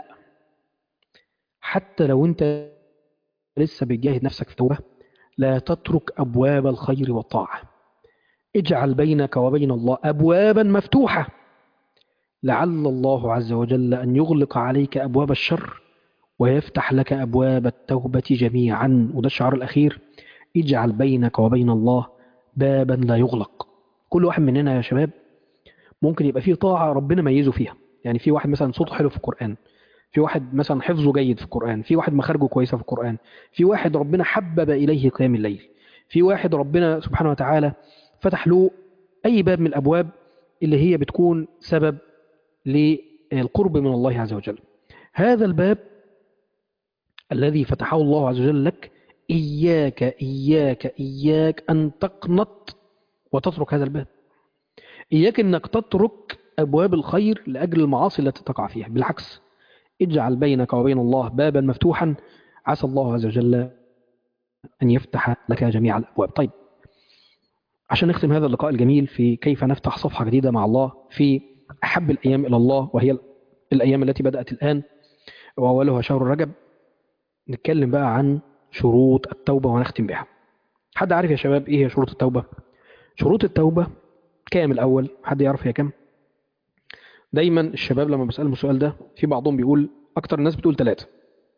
حتى لو انت لسه بتجاهد نفسك في توبه، لا تترك ابواب الخير والطاعه، اجعل بينك وبين الله ابوابا مفتوحه لعل الله عز وجل أن يغلق عليك أبواب الشر ويفتح لك أبواب التوبة جميعا. وده الشعار الأخير: اجعل بينك وبين الله بابا لا يغلق. كل واحد مننا يا شباب ممكن يبقى فيه طاعة ربنا ميزه فيها. يعني في واحد مثلا صوته حلو في القرآن، في واحد مثلا حفظه جيد في القرآن، في واحد مخارجه كويسة في القرآن، في واحد ربنا حبب إليه قيام الليل، في واحد ربنا سبحانه وتعالى فتح له أي باب من الأبواب اللي هي بتكون سبب للقرب من الله عز وجل. هذا الباب الذي فتحه الله عز وجل لك، إياك إياك إياك أن تقنط وتترك هذا الباب. إياك أنك تترك أبواب الخير لأجل المعاصي التي تقع فيها. بالعكس، اجعل بينك وبين الله بابا مفتوحا، عسى الله عز وجل أن يفتح لك جميع الأبواب. طيب، عشان نختم هذا اللقاء الجميل في كيف نفتح صفحة جديدة مع الله في أحب الأيام إلى الله، وهي الأيام التي بدأت الآن وأولها شهر رجب، نتكلم بقى عن شروط التوبة ونختم بها. حد عارف يا شباب إيه هي شروط التوبة؟ شروط التوبة كام الأول؟ حد يعرف هي كام؟ دايما الشباب لما بسألهم السؤال ده، في بعضهم بيقول، أكتر الناس بتقول 3،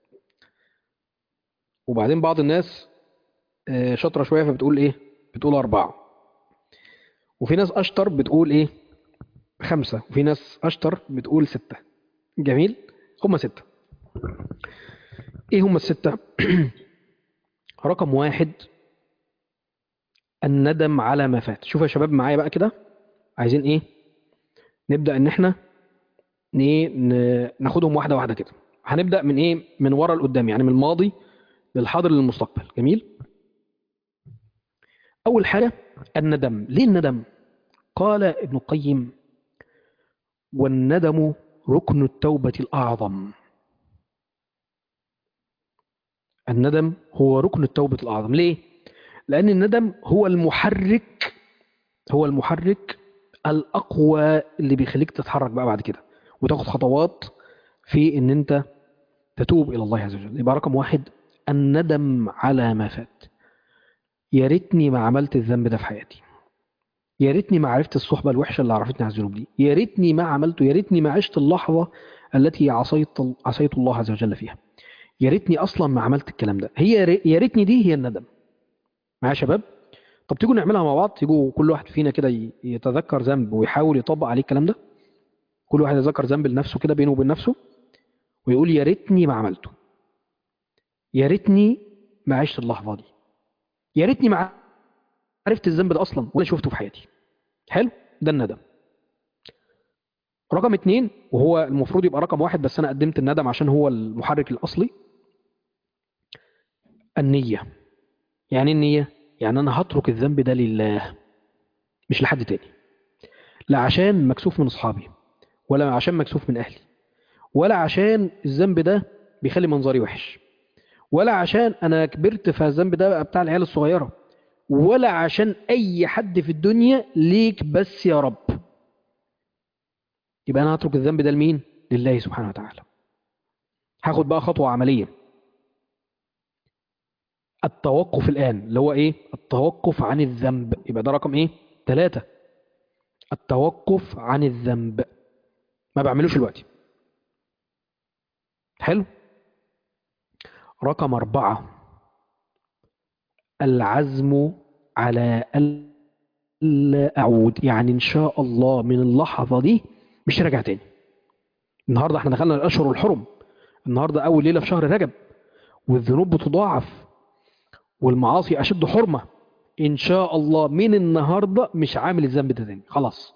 وبعدين بعض الناس شاطرة شوية فبتقول إيه؟ بتقول 4، وفي ناس أشطر بتقول إيه؟ 5، وفي ناس أشطر بتقول 6. جميل؟ هم 6. إيه هم ال6؟ رقم 1: الندم على ما فات. شوفوا يا شباب معايا بقى كده، عايزين إيه؟ نبدأ إن إحنا ناخدهم واحدة واحدة كده. هنبدأ من إيه؟ من ورا لقدام، يعني من الماضي للحاضر للمستقبل. جميل؟ أول حاجة الندم. ليه الندم؟ قال ابن القيم: والندم ركن التوبة الأعظم. الندم هو ركن التوبة الأعظم. ليه؟ لأن الندم هو المحرك الأقوى اللي بيخليك تتحرك بقى بعد كده وتاخد خطوات في إن أنت تتوب إلى الله عز وجل. يبقى رقم 1: الندم على ما فات. يا ريتني ما عملت الذنب ده في حياتي، يا ريتني ما عرفت الصحبة الوحشة اللي عرفتني على الذنوب دي، يا ريتني ما عملته، يا ريتني ما عشت اللحظة التي عصيت الله عز وجل فيها، يا ريتني أصلا ما عملت الكلام ده. يا ريتني دي هي الندم. معايا يا شباب؟ طب تيجوا نعملها مع بعض. تيجوا كل واحد فينا كده يتذكر ذنب ويحاول يطبق عليه الكلام ده. كل واحد يتذكر ذنب لنفسه كده بينه وبين نفسه، ويقول يا ريتني ما عملته، يا ريتني ما عشت اللحظة دي، يا ريتني ما عرفت الذنب ده أصلا ولا شفته في حياتي. حلو؟ ده الندم. رقم 2، وهو المفروض يبقى رقم 1 بس أنا قدمت الندم عشان هو المحرك الأصلي: النية. يعني إيه النية؟ يعني أنا هترك الذنب ده لله، مش لحد تاني. لا عشان مكسوف من أصحابي، ولا عشان مكسوف من أهلي، ولا عشان الذنب ده بيخلي منظري وحش، ولا عشان أنا كبرت فالذنب ده بقى بتاع العيال الصغيرة، ولا عشان أي حد في الدنيا، ليك بس يا رب. يبقى أنا هترك الذنب ده لمين؟ لله سبحانه وتعالى. هاخد بقى خطوة عملية: التوقف الآن، اللي هو إيه؟ التوقف عن الذنب. يبقى ده رقم إيه؟ 3: التوقف عن الذنب. ما بعملوش دلوقتي. حلو؟ رقم 4: العزم على ألا أعود. يعني إن شاء الله من اللحظة دي مش راجع تاني. النهاردة احنا دخلنا الأشهر الحرم، النهاردة أول ليلة في شهر رجب، والذنوب بتضاعف والمعاصي أشد حرمة. إن شاء الله من النهاردة مش عامل الذنب ده تاني، خلاص.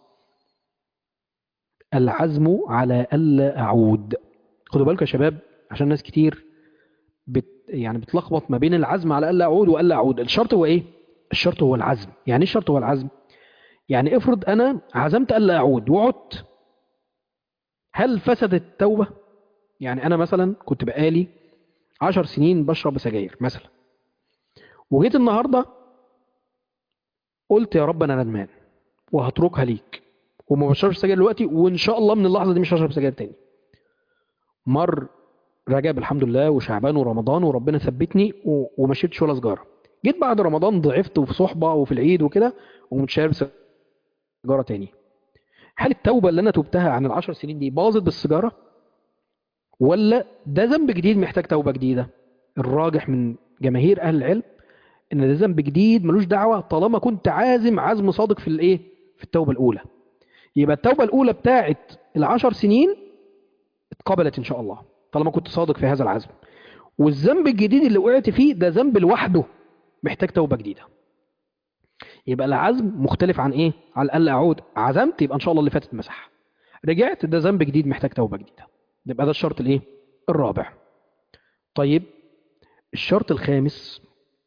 العزم على ألا أعود. خدوا بالكم يا شباب، عشان ناس كتير يعني بتلخبط ما بين العزم على ألا أعود وألا أعود. الشرط هو إيه؟ الشرط هو العزم. يعني إيه الشرط هو العزم؟ يعني افرض أنا عزمت ألا أعود وعدت، هل فسدت التوبة؟ يعني أنا مثلا كنت بقالي 10 سنين بشرب سجاير مثلا، وجيت النهاردة قلت يا رب أنا ندمان وهتركها ليك وما بشربش سجاير دلوقتي، وإن شاء الله من اللحظة دي مش هشرب سجاير تاني. مر رجب الحمد لله وشعبان ورمضان وربنا ثبتني وما شربتش ولا سجارة. جيت بعد رمضان ضعفت وفي صحبة وفي العيد وكده ومش شارب سجارة تاني. هل التوبة اللي أنا تبتها عن العشر سنين دي باظت بالسيجارة، ولا ده ذنب جديد محتاج توبة جديدة؟ الراجح من جماهير أهل العلم إن ده ذنب جديد ملوش دعوة، طالما كنت عازم عزم صادق في الإيه؟ في التوبة الأولى. يبقى التوبة الأولى بتاعت العشر سنين اتقبلت إن شاء الله طالما كنت صادق في هذا العزم. والذنب الجديد اللي وقعت فيه ده ذنب لوحده محتاج توبة جديدة. يبقى العزم مختلف عن ايه؟ على الاقل اعود عزمت يبقى ان شاء الله اللي فاتت مسح، رجعت ده ذنب جديد محتاج توبة جديدة. يبقى ده الشرط الايه؟ الرابع. طيب الشرط الخامس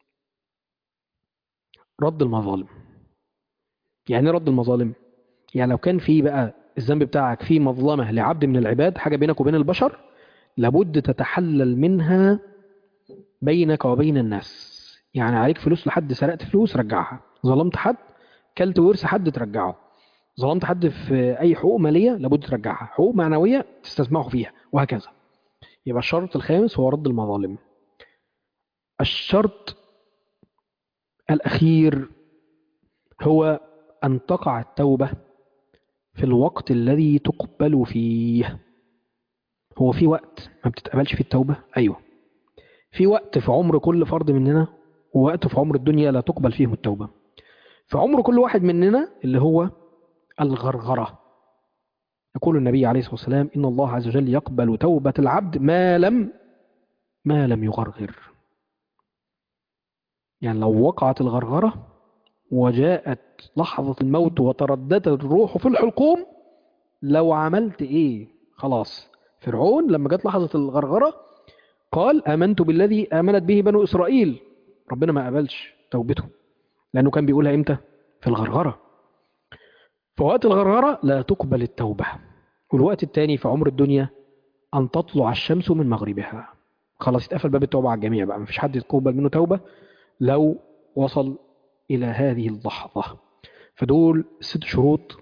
رد المظالم. يعني إيه رد المظالم؟ يعني لو كان في بقى الذنب بتاعك فيه مظلمة لعبد من العباد، حاجة بينك وبين البشر، لابد تتحلل منها بينك وبين الناس. يعني عليك فلوس لحد، سرقت فلوس رجعها، ظلمت حد، كلت ورث حد ترجعه، ظلمت حد في اي حقوق ماليه لابد ترجعها، حقوق معنويه تستسمحه فيها، وهكذا. يبقى الشرط الخامس هو رد المظالم. الشرط الاخير هو ان تقع التوبه في الوقت الذي تقبل فيه. هو في وقت ما بتتقبلش فيه التوبه؟ ايوه، في وقت في عمر كل فرد مننا، ووقت في عمر الدنيا لا تقبل فيه التوبه. في عمر كل واحد مننا اللي هو الغرغره. يقول النبي عليه الصلاه والسلام: ان الله عز وجل يقبل توبه العبد ما لم يغرغر. يعني لو وقعت الغرغرة وجاءت لحظة الموت وترددت الروح في الحلقوم، لو عملت ايه خلاص. فرعون لما جت لحظة الغرغرة قال: آمنت بالذي آمنت به بنو إسرائيل. ربنا ما قبلش توبته لأنه كان بيقولها امتى؟ في الغرغرة. في وقت الغرغرة لا تقبل التوبة. والوقت التاني في عمر الدنيا أن تطلع الشمس من مغربها. خلاص يتقفل باب التوبة على الجميع بقى، مفيش حد يتقبل منه توبة لو وصل إلى هذه اللحظة. فدول 6 شروط،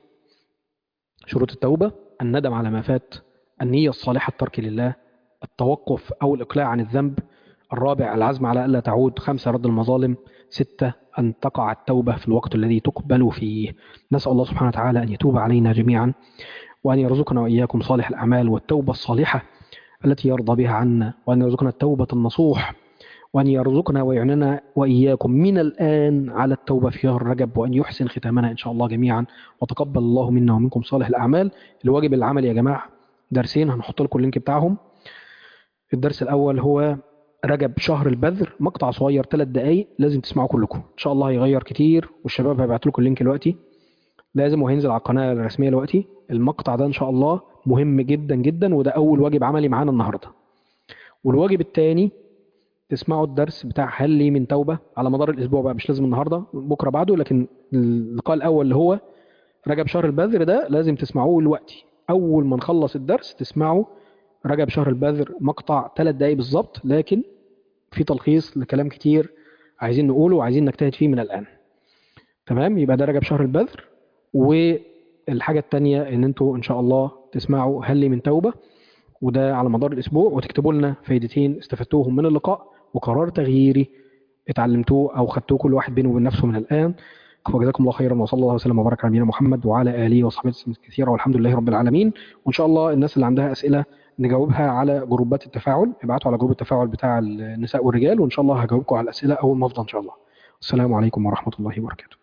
شروط التوبة: الندم على ما فات، النية الصالحة، الترك لله، التوقف أو الإقلاع عن الذنب، الرابع العزم على ألا تعود، 5 رد المظالم، 6 أن تقع التوبة في الوقت الذي تقبل فيه. نسأل الله سبحانه وتعالى أن يتوب علينا جميعا، وأن يرزقنا وإياكم صالح الأعمال والتوبة الصالحة التي يرضى بها عنا، وأن يرزقنا التوبة النصوح، وأن يرزقنا ويعننا وإياكم من الآن على التوبة في شهر رجب، وأن يحسن ختامنا إن شاء الله جميعا، وتقبل الله منا ومنكم صالح الأعمال. الواجب العملي يا جماعة درسين هنحط لكم اللينك بتاعهم. الدرس الأول هو رجب شهر البذر، مقطع صغير 3 دقايق لازم تسمعوه كلكم إن شاء الله، هيغير كتير، والشباب هيبعت لكم اللينك دلوقتي لازم، وهينزل على القناة الرسمية دلوقتي. المقطع ده إن شاء الله مهم جدا جدا، وده أول واجب عملي معانا النهاردة. والواجب الثاني تسمعوا الدرس بتاع هل لي من توبة على مدار الأسبوع بقى، مش لازم النهاردة، بكرة بعده، لكن اللقاء الأول اللي هو رجب شهر البذر ده لازم تسمعوه دلوقتي. أول ما نخلص الدرس تسمعوا رجب شهر البذر، مقطع 3 دقايق بالظبط، لكن في تلخيص لكلام كتير عايزين نقوله وعايزين نجتهد فيه من الآن. تمام؟ يبقى ده رجب شهر البذر. والحاجة التانية إن أنتوا إن شاء الله تسمعوا هل لي من توبة، وده على مدار الأسبوع، وتكتبوا لنا فايدتين استفدتوهم من اللقاء وقرار تغييري اتعلمتوه أو خدتوه كل واحد بينه وبين نفسه من الآن. وجزاكم الله خيرا، وصلى الله وسلم وبارك على نبينا محمد وعلى آله وصحبه وسلم كثيرا، والحمد لله رب العالمين. وإن شاء الله الناس اللي عندها أسئلة نجاوبها على جروبات التفاعل، ابعتوا على جروب التفاعل بتاع النساء والرجال، وإن شاء الله هجاوبكم على الأسئلة أول ما أفضى إن شاء الله. السلام عليكم ورحمة الله وبركاته.